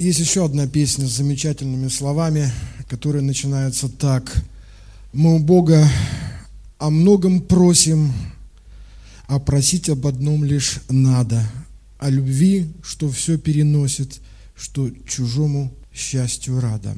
Есть еще одна песня с замечательными словами, которая начинается так. Мы у Бога о многом просим, а просить об одном лишь надо. О любви, что все переносит, что чужому счастью рада.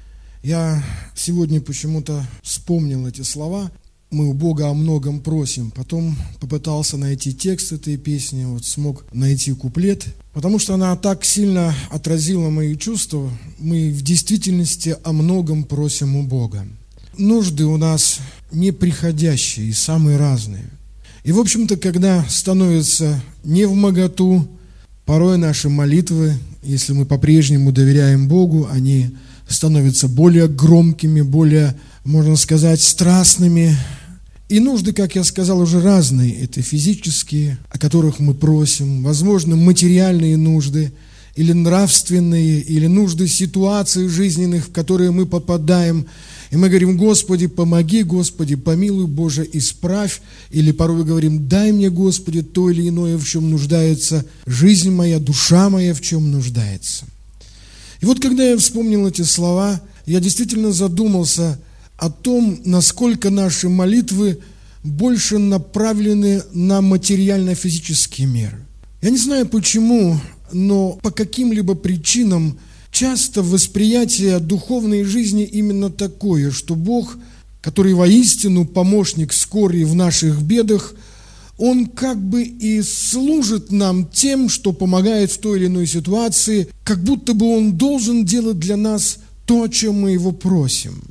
Я сегодня почему-то вспомнил эти слова. Мы у Бога о многом просим. Потом попытался найти текст этой песни, смог найти куплет, потому что она так сильно отразила мои чувства. Мы в действительности о многом просим у Бога. Нужды у нас неприходящие и самые разные. И, в общем-то, когда становится невмоготу, порой наши молитвы, если мы по-прежнему доверяем Богу, они становятся более громкими, более, можно сказать, страстными. И нужды, как я сказал, уже разные. Это физические, о которых мы просим, возможно, материальные нужды, или нравственные, или нужды ситуаций жизненных, в которые мы попадаем. И мы говорим: Господи, помоги, Господи, помилуй, Боже, исправь. Или порой говорим: дай мне, Господи, то или иное, в чем нуждается жизнь моя, душа моя, в чем нуждается. И вот когда я вспомнил эти слова, я действительно задумался о том, насколько наши молитвы больше направлены на материально-физические меры. Я не знаю почему, но по каким-либо причинам часто восприятие духовной жизни именно такое, что Бог, который воистину помощник скорый в наших бедах, Он как бы и служит нам тем, что помогает в той или иной ситуации, как будто бы Он должен делать для нас то, о чем мы Его просим.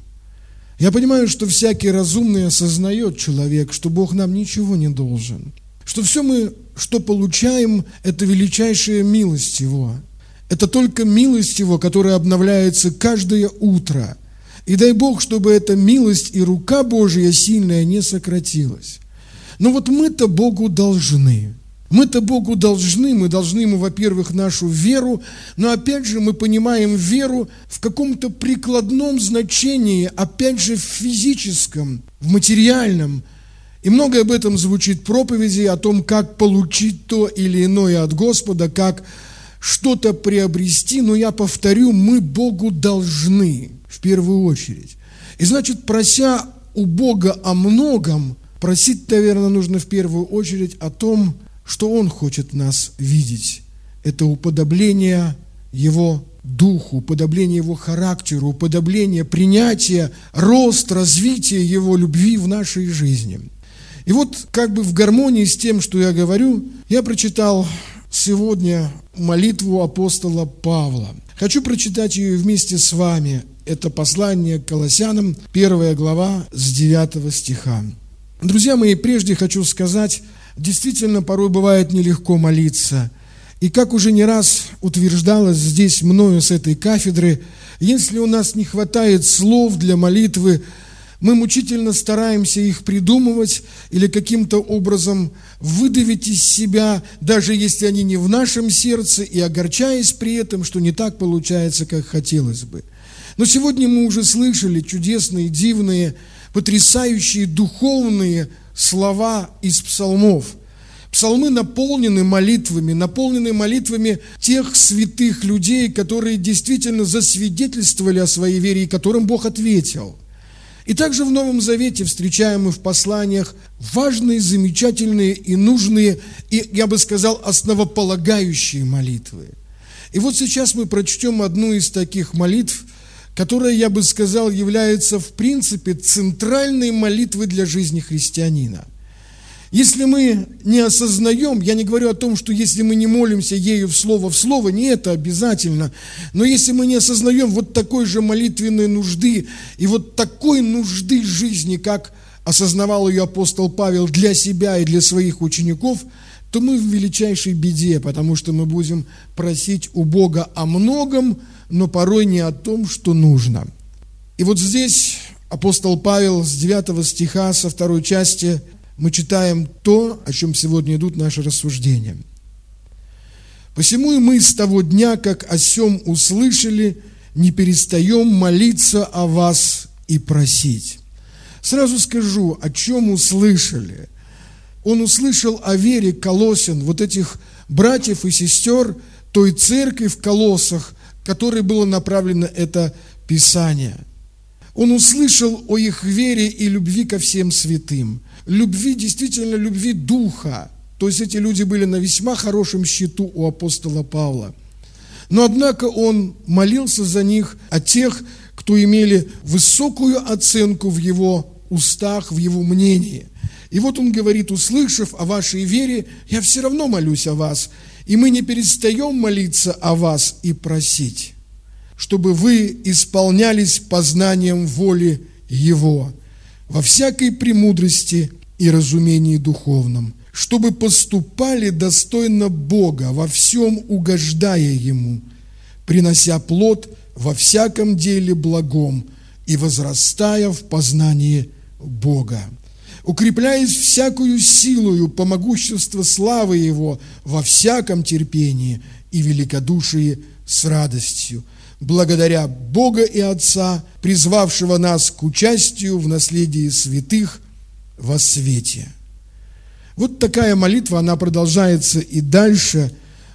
Я понимаю, что всякий разумный осознает человек, что Бог нам ничего не должен, что все мы, что получаем, это величайшая милость Его. Это только милость Его, которая обновляется каждое утро. И дай Бог, чтобы эта милость и рука Божья сильная не сократилась. Но вот мы-то Богу должны. Мы-то Богу должны, мы должны Ему, во-первых, нашу веру, но опять же мы понимаем веру в каком-то прикладном значении, опять же в физическом, в материальном. И многое об этом звучит в проповеди, о том, как получить то или иное от Господа, как что-то приобрести. Но я повторю, мы Богу должны в первую очередь. И значит, прося у Бога о многом, просить, наверное, нужно в первую очередь о том, что Он хочет нас видеть. Это уподобление Его духу, уподобление Его характеру, уподобление, принятие, рост, развитие Его любви в нашей жизни. И вот как бы в гармонии с тем, что я говорю, я прочитал сегодня молитву апостола Павла. Хочу прочитать ее вместе с вами. Это послание к Колоссянам, 1 глава, с 9 стиха. Друзья мои, прежде хочу сказать, действительно, порой бывает нелегко молиться. И как уже не раз утверждалось здесь мною с этой кафедры, если у нас не хватает слов для молитвы, мы мучительно стараемся их придумывать или каким-то образом выдавить из себя, даже если они не в нашем сердце, и огорчаясь при этом, что не так получается, как хотелось бы. Но сегодня мы уже слышали чудесные, дивные, потрясающие духовные слова из псалмов. Псалмы наполнены молитвами тех святых людей, которые действительно засвидетельствовали о своей вере и которым Бог ответил. И также в Новом Завете встречаем мы в посланиях важные, замечательные и нужные, и, я бы сказал, основополагающие молитвы. И вот сейчас мы прочтем одну из таких молитв, которая, я бы сказал, является в принципе центральной молитвой для жизни христианина. Если мы не осознаем, я не говорю о том, что если мы не молимся ею в слово, не это обязательно, но если мы не осознаем вот такой же молитвенной нужды и вот такой нужды жизни, как осознавал ее апостол Павел для себя и для своих учеников, то мы в величайшей беде, потому что мы будем просить у Бога о многом, но порой не о том, что нужно. И вот здесь апостол Павел с 9 стиха, со 2 части, мы читаем то, о чем сегодня идут наши рассуждения. «Посему и мы с того дня, как о сем услышали, не перестаем молиться о вас и просить». Сразу скажу, о чем услышали. Он услышал о вере колоссян, вот этих братьев и сестер той церкви в Колоссах, который было направлено это Писание. Он услышал о их вере и любви ко всем святым. Любви, действительно, любви Духа. То есть эти люди были на весьма хорошем счету у апостола Павла. Но, однако, он молился за них, о тех, кто имели высокую оценку в его устах, в его мнении. И вот он говорит: услышав о вашей вере, я все равно молюсь о вас, и мы не перестаем молиться о вас и просить, чтобы вы исполнялись познанием воли Его во всякой премудрости и разумении духовном, чтобы поступали достойно Бога, во всем угождая Ему, принося плод во всяком деле благом и возрастая в познании Бога, укрепляясь всякую силою по могуществу славы Его во всяком терпении и великодушии с радостью, благодаря Бога и Отца, призвавшего нас к участию в наследии святых во свете. Вот такая молитва, она продолжается дальше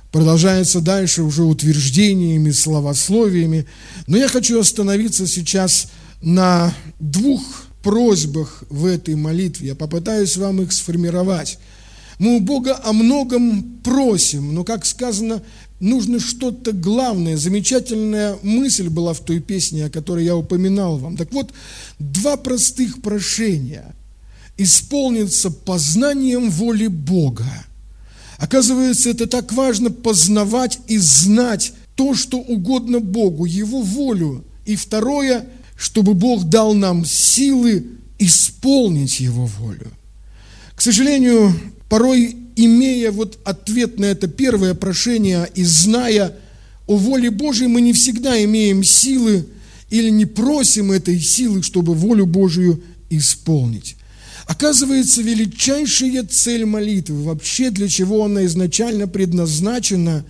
уже утверждениями, славословиями. Но я хочу остановиться сейчас на двух просьбах в этой молитве. Я попытаюсь вам их сформировать. Мы у Бога о многом просим, но, как сказано, нужно что-то главное. Замечательная мысль была в той песне, о которой я упоминал вам. Так вот, два простых прошения исполниться познанием воли Бога. Оказывается, это так важно познавать и знать то, что угодно Богу, Его волю. И второе, чтобы Бог дал нам силы исполнить Его волю. К сожалению, порой, имея ответ на это первое прошение и зная о воле Божьей, мы не всегда имеем силы или не просим этой силы, чтобы волю Божию исполнить. Оказывается, величайшая цель молитвы, вообще для чего она изначально предназначена,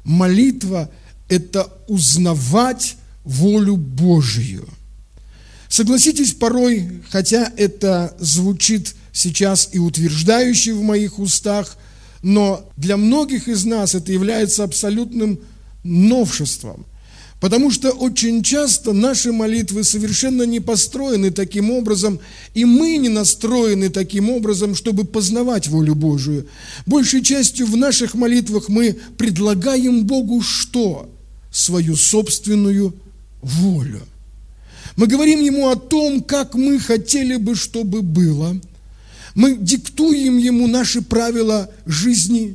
молитва – это узнавать волю Божию. Согласитесь, порой, хотя это звучит сейчас и утверждающе в моих устах, но для многих из нас это является абсолютным новшеством. Потому что очень часто наши молитвы совершенно не построены таким образом, и мы не настроены таким образом, чтобы познавать волю Божию. Большей частью в наших молитвах мы предлагаем Богу что? Свою собственную волю. Мы говорим Ему о том, как мы хотели бы, чтобы было. Мы диктуем Ему наши правила жизни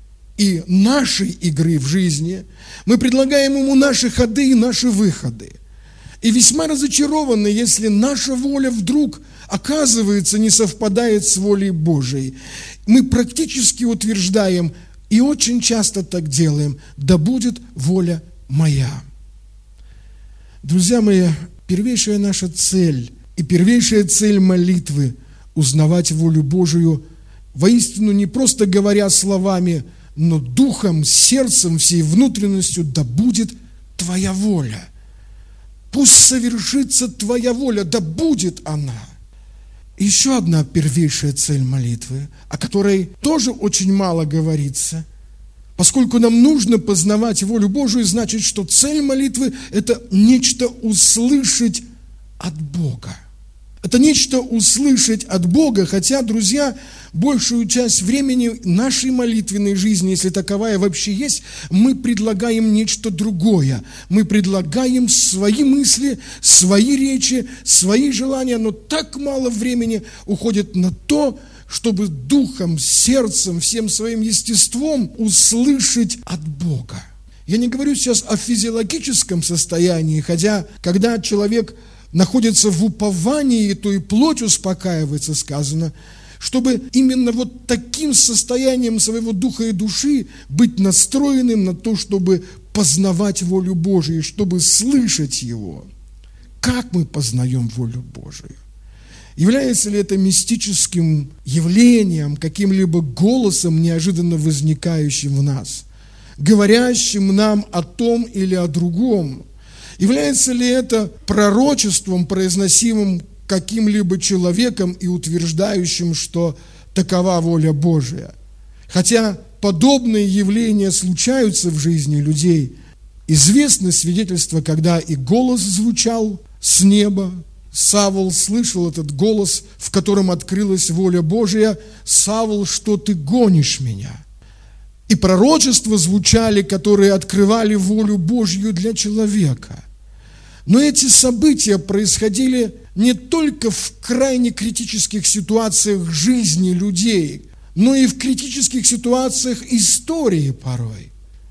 и нашей игры в жизни. Мы предлагаем Ему наши ходы и наши выходы. И весьма разочарованы, если наша воля вдруг, оказывается, не совпадает с волей Божией. Мы практически утверждаем, и очень часто так делаем: да будет воля моя. Друзья мои, первейшая наша цель и первейшая цель молитвы – узнавать волю Божию, воистину не просто говоря словами, но духом, сердцем, всей внутренностью: да будет Твоя воля. Пусть совершится Твоя воля, да будет она. Еще одна первейшая цель молитвы, о которой тоже очень мало говорится. Поскольку нам нужно познавать волю Божию, значит, что цель молитвы – это нечто услышать от Бога. Это нечто услышать от Бога, хотя, друзья, большую часть времени нашей молитвенной жизни, если таковая вообще есть, мы предлагаем нечто другое. Мы предлагаем свои мысли, свои речи, свои желания, но так мало времени уходит на то, чтобы духом, сердцем, всем своим естеством услышать от Бога. Я не говорю сейчас о физиологическом состоянии, хотя, когда человек находится в уповании, то и плоть успокаивается, сказано, чтобы именно таким состоянием своего духа и души быть настроенным на то, чтобы познавать волю Божию, чтобы слышать Его. Как мы познаем волю Божию? Является ли это мистическим явлением, каким-либо голосом, неожиданно возникающим в нас, говорящим нам о том или о другом? Является ли это пророчеством, произносимым каким-либо человеком и утверждающим, что такова воля Божия? Хотя подобные явления случаются в жизни людей, Известно свидетельство, когда и голос звучал с неба. Савл слышал этот голос, в котором открылась воля Божия. «Савл, что ты гонишь меня?» И пророчества звучали, которые открывали волю Божью для человека. Но эти события происходили не только в крайне критических ситуациях жизни людей, но и в критических ситуациях истории порой.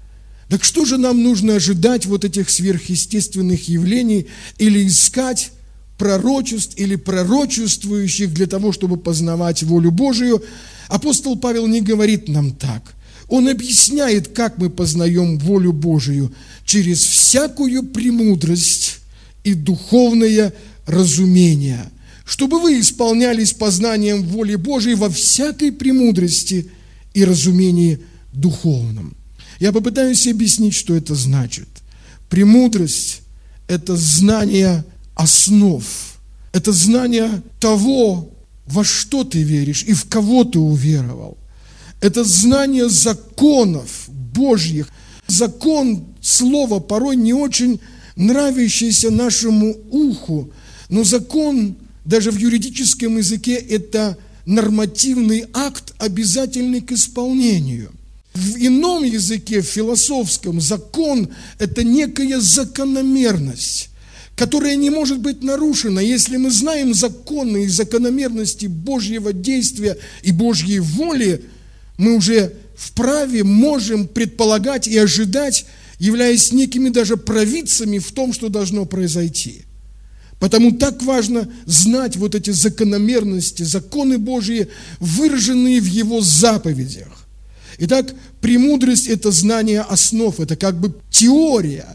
Так что же нам нужно ожидать вот этих сверхъестественных явлений или искать пророчеств или пророчествующих для того, чтобы познавать волю Божию? Апостол Павел не говорит нам так. Он объясняет, как мы познаем волю Божию через всякую премудрость и духовное разумение, чтобы вы исполнялись познанием воли Божией во всякой премудрости и разумении духовном. Я попытаюсь объяснить, что это значит. Премудрость – это знание основ, это знание того, во что ты веришь и в кого ты уверовал. Это знание законов Божьих. Закон, слово порой не очень нравящееся нашему уху, но закон даже в юридическом языке – это нормативный акт, обязательный к исполнению. В ином языке, в философском, закон – это некая закономерность, которая не может быть нарушена. Если мы знаем законы и закономерности Божьего действия и Божьей воли, мы уже вправе можем предполагать и ожидать, являясь некими даже провидцами в том, что должно произойти. Потому так важно знать вот эти закономерности, законы Божьи, выраженные в Его заповедях. Итак, премудрость – это знание основ, это как бы теория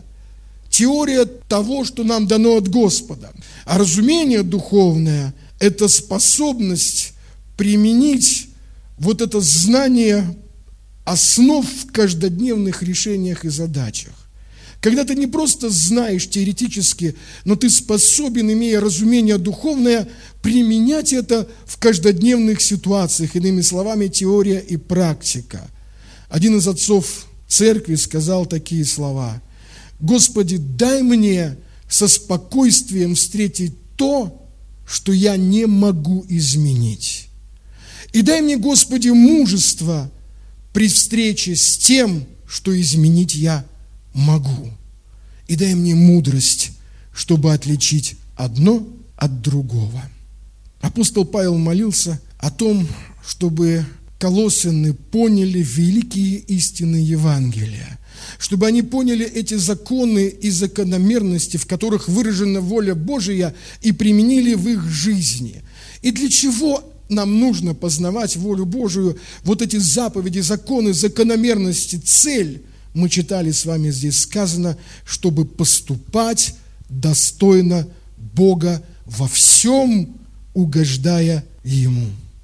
того, что нам дано от Господа. А разумение духовное – это способность применить вот это знание основ в каждодневных решениях и задачах. Когда ты не просто знаешь теоретически, но ты способен, имея разумение духовное, применять это в каждодневных ситуациях. Иными словами, теория и практика. Один из отцов церкви сказал такие слова: «Господи, дай мне со спокойствием встретить то, что я не могу изменить. И дай мне, Господи, мужество при встрече с тем, что изменить я могу. И дай мне мудрость, чтобы отличить одно от другого». Апостол Павел молился о том, чтобы колоссяне поняли великие истины Евангелия, чтобы они поняли эти законы и закономерности, в которых выражена воля Божия, и применили в их жизни. И для чего нам нужно познавать волю Божию, вот эти заповеди, законы, закономерности, цель? Мы читали с вами здесь сказано, чтобы поступать достойно Бога во всем, угождая Ему.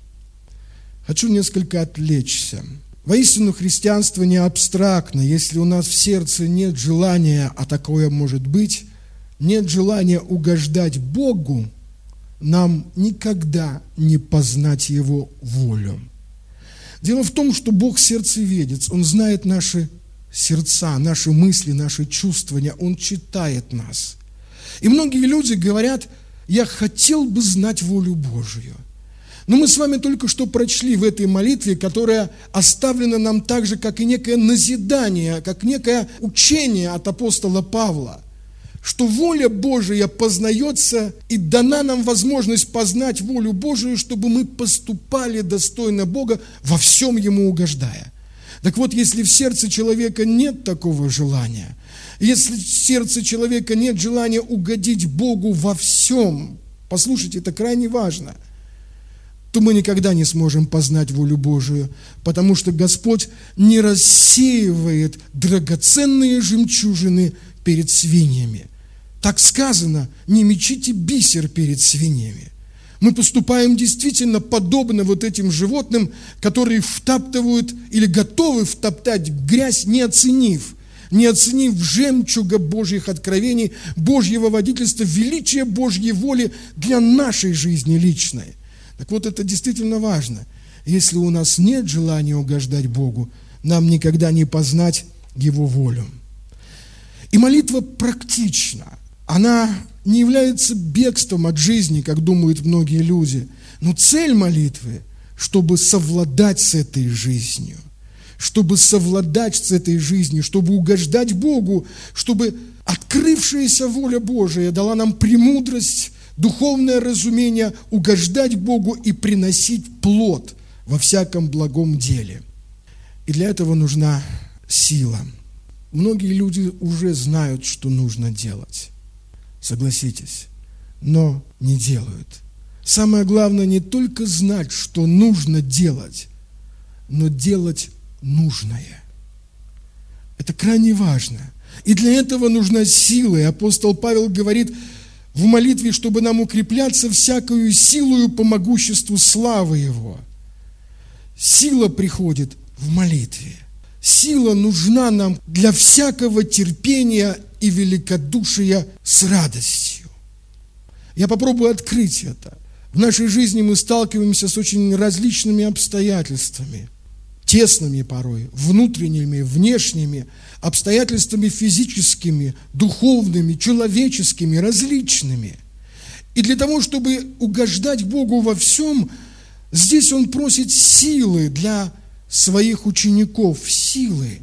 Хочу несколько отвлечься. Воистину, христианство не абстрактно. Если у нас в сердце нет желания, а такое может быть, нет желания угождать Богу, нам никогда не познать Его волю. Дело в том, что Бог сердцеведец, Он знает наши сердца, наши мысли, наши чувствования, Он читает нас. И многие люди говорят: я хотел бы знать волю Божию. Но мы с вами только что прочли в этой молитве, которая оставлена нам так же, как и некое назидание, как некое учение от апостола Павла, что воля Божия познается, и дана нам возможность познать волю Божию, чтобы мы поступали достойно Бога, во всем Ему угождая. Так вот, если в сердце человека нет такого желания, если в сердце человека нет желания угодить Богу во всем, послушайте, это крайне важно, то мы никогда не сможем познать волю Божию, потому что Господь не рассеивает драгоценные жемчужины перед свиньями. Так сказано: не мечите бисер перед свиньями. Мы поступаем действительно подобно вот этим животным, которые втаптывают или готовы втоптать грязь, не оценив жемчуга Божьих откровений, Божьего водительства, величия Божьей воли для нашей жизни личной. Так вот, это действительно важно. Если у нас нет желания угождать Богу, нам никогда не познать Его волю. И молитва практична. Она не является бегством от жизни, как думают многие люди. Но цель молитвы, чтобы совладать с этой жизнью, чтобы угождать Богу, чтобы открывшаяся воля Божия дала нам премудрость, духовное разумение угождать Богу и приносить плод во всяком благом деле. И для этого нужна сила. Многие люди уже знают, что нужно делать. Согласитесь, но не делают. Самое главное не только знать, что нужно делать, но делать нужное. Это крайне важно. И для этого нужна сила. И апостол Павел говорит в молитве, чтобы нам укрепляться всякою силою по могуществу славы Его. Сила приходит в молитве. Сила нужна нам для всякого терпения и великодушия с радостью. Я попробую открыть это. В нашей жизни мы сталкиваемся с очень различными обстоятельствами, тесными порой, внутренними, внешними, обстоятельствами физическими, духовными, человеческими, различными. И для того, чтобы угождать Богу во всем, здесь Он просит силы для своих учеников, силы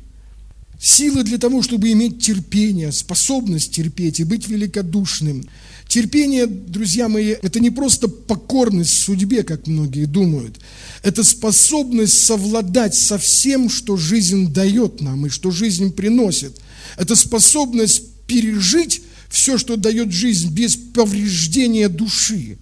для того, чтобы иметь терпение, способность терпеть и быть великодушным. Терпение, друзья мои, это не просто покорность судьбе, как многие думают. Это способность совладать со всем, что жизнь дает нам и что жизнь приносит. Это способность пережить все, что дает жизнь, без повреждения души.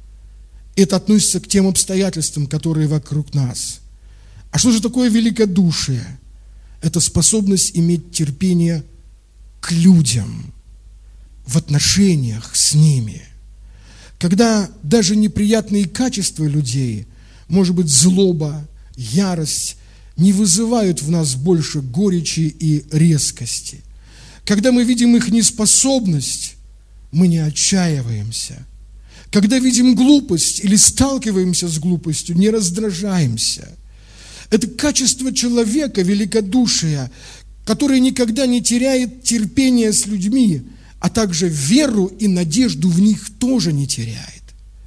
Это относится к тем обстоятельствам, которые вокруг нас. А что же такое великодушие? Это способность иметь терпение к людям, в отношениях с ними. Когда даже неприятные качества людей, может быть, злоба, ярость, не вызывают в нас больше горечи и резкости. Когда мы видим их неспособность, мы не отчаиваемся. Когда видим глупость или сталкиваемся с глупостью, не раздражаемся. Это качество человека, великодушия, которое никогда не теряет терпения с людьми, а также веру и надежду в них тоже не теряет.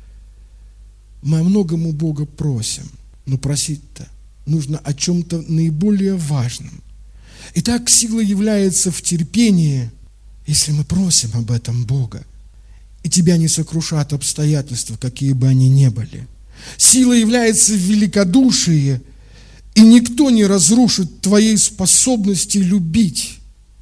Мы о многом у Бога просим, но просить-то нужно о чем-то наиболее важном. Итак, сила является в терпении, если мы просим об этом Бога, и тебя не сокрушат обстоятельства, какие бы они ни были. Сила является в великодушии, и никто не разрушит твоей способности любить.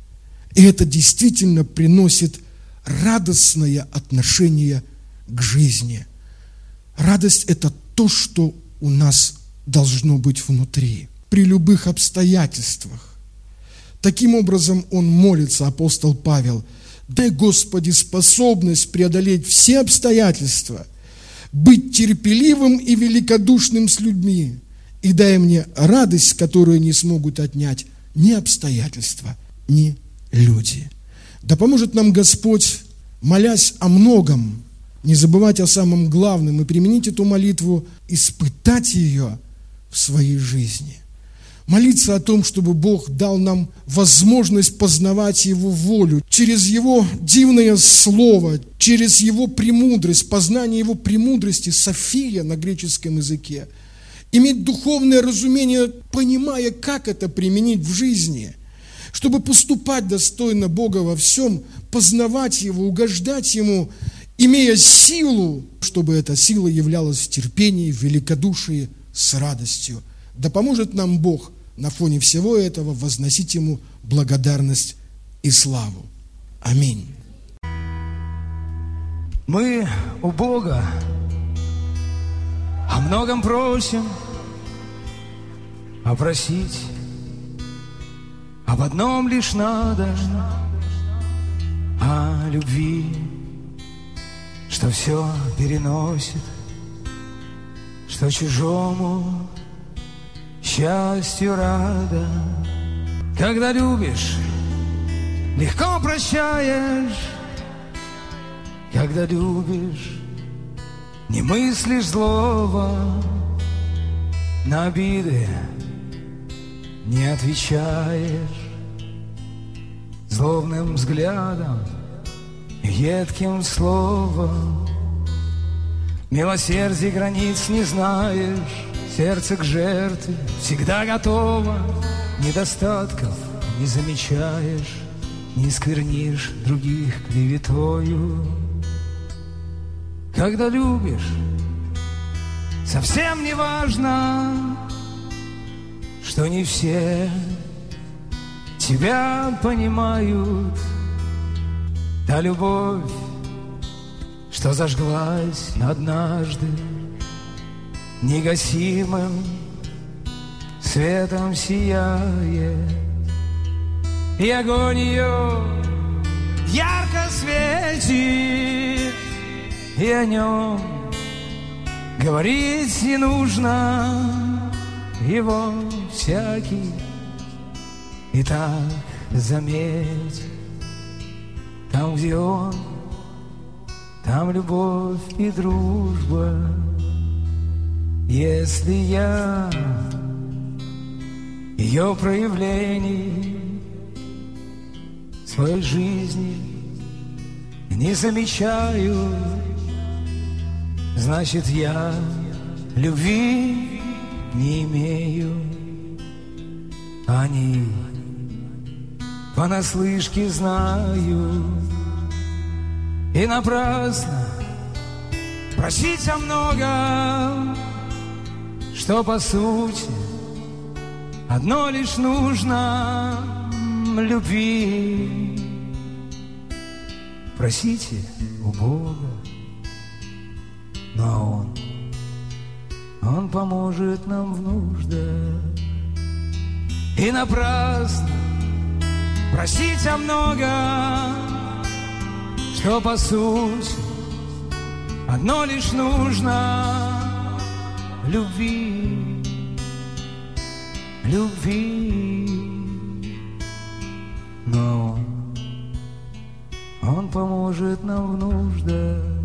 И это действительно приносит радостное отношение к жизни. Радость – это то, что у нас должно быть внутри, при любых обстоятельствах. Таким образом, он молится, апостол Павел: «Дай, Господи, способность преодолеть все обстоятельства, быть терпеливым и великодушным с людьми, и дай мне радость, которую не смогут отнять ни обстоятельства, ни люди». Да поможет нам Господь, молясь о многом, не забывать о самом главном и применить эту молитву, испытать ее в своей жизни. Молиться о том, чтобы Бог дал нам возможность познавать Его волю через Его дивное Слово, через Его премудрость, познание Его премудрости, София на греческом языке. Иметь духовное разумение, понимая, как это применить в жизни, чтобы поступать достойно Бога во всем, познавать Его, угождать Ему, имея силу, чтобы эта сила являлась в терпении, в великодушии, с радостью. Да поможет нам Бог на фоне всего этого возносить Ему благодарность и славу. Аминь. Мы у Бога о многом просим, а просить об одном лишь надо, о любви, что все переносит, что чужому счастью рада. Когда любишь, легко прощаешь. Когда любишь, не мыслишь злого, на обиды не отвечаешь. злобным взглядом и едким словом. Милосердия границ не знаешь, сердце к жертве всегда готово. Недостатков не замечаешь, не сквернишь других клеветою. Когда любишь, совсем не важно, что не все тебя понимают. Та любовь, что зажглась однажды негасимым светом сияет, и огонь ее ярко светит, и о нем говорить не нужно, его всякий и так заметь. Там, где он, там любовь и дружба. Если я ее проявлений в своей жизни не замечаю, значит, я любви не имею. Они понаслышке знаю, и напрасно просить о многом, что по сути одно лишь нужно — любви. Просите у Бога, но Он поможет нам в нуждах. И напрасно просить о многом, что по сути одно лишь нужно — любви, любви. Но Он поможет нам в нуждах.